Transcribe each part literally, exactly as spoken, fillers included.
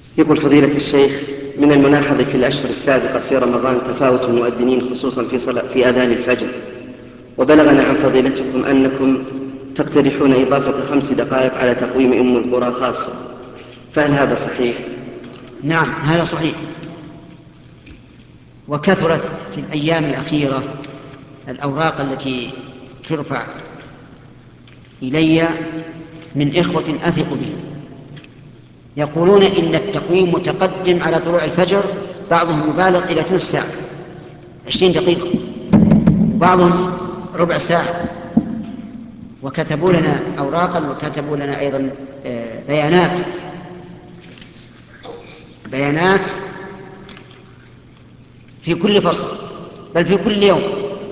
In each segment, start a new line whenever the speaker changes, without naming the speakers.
يقول فضيلة الشيخ: من الملاحظ في الأشهر السابقة في رمضان تفاوت المؤذنين خصوصا في, صلاة في أذان الفجر، وبلغنا عن فضيلتكم أنكم تقترحون إضافة خمس دقائق على تقويم أم القرى خاصة، فهل هذا صحيح؟
نعم، هذا صحيح. وكثرت في الأيام الأخيرة الأوراق التي ترفع إلي من إخوة أثق بهم يقولون إن التقويم متقدم على طلوع الفجر، بعضهم يبالغ إلى ثلث ساعة عشرين دقيقة، بعضهم ربع ساعة. وكتبوا لنا أوراقا وكتبوا لنا أيضا بيانات بيانات في كل فصل، بل في كل يوم.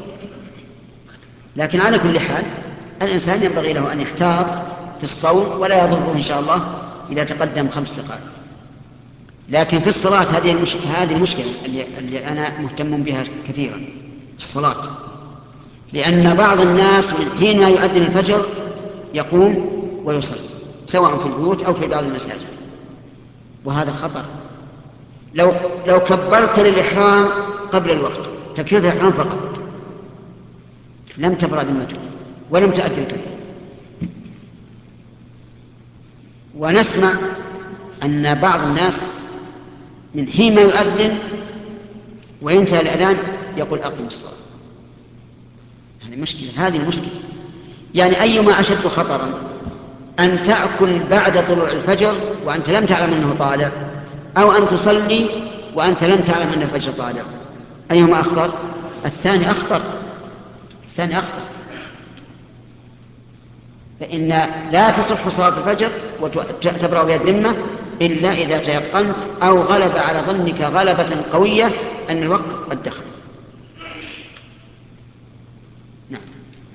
لكن على كل حال الإنسان ينبغي له أن يحتاط في الصوم، ولا يضره إن شاء الله إذا تقدم خمس دقائق. لكن في الصلاة هذه المشكلة, هذه المشكلة اللي, اللي أنا مهتم بها كثيرا، الصلاة. لأن بعض الناس من حين ما يؤذن الفجر يقوم ويصلي، سواء في البيوت أو في بعض المساجد، وهذا خطر. لو, لو كبرت للإحرام قبل الوقت، تكبيرة الإحرام فقط، لم تبرأ ذمته ولم تؤدي الفجر. ونسمع أن بعض الناس من حين ما يؤذن وينتهي الأذان يقول أقم الصلاة. هذه مشكلة، هذه المشكلة. يعني أيما أشد خطرا، أن تأكل بعد طلوع الفجر وأنت لم تعلم أنه طالع، أو أن تصلي وأنت لم تعلم أن الفجر طالع؟ أيهما أخطر؟ الثاني أخطر، الثاني أخطر. فإن لا تصح صلاة الفجر وتبرأ بها الذمة إلا إذا تيقنت أو غلب على ظنك غلبة قوية أن الوقت قد دخل. نعم.